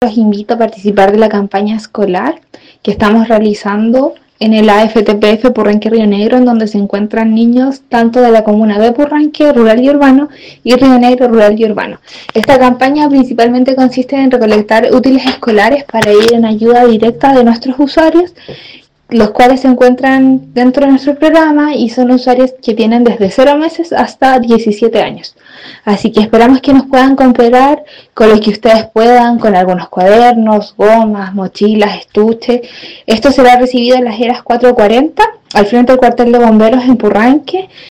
Los invito a participar de la campaña escolar que estamos realizando en el AFTPF Purranque Río Negro, en donde se encuentran niños tanto de la comuna de Purranque, rural y urbano, y Río Negro, rural y urbano. Esta campaña principalmente consiste en recolectar útiles escolares para ir en ayuda directa de nuestros usuarios, los cuales se encuentran dentro de nuestro programa y son usuarios que tienen desde 0 meses hasta 17 años. Así que esperamos que nos puedan cooperar con lo que ustedes puedan, con algunos cuadernos, gomas, mochilas, estuches. Esto será recibido en las eras 4:40 al frente del cuartel de bomberos en Purranque.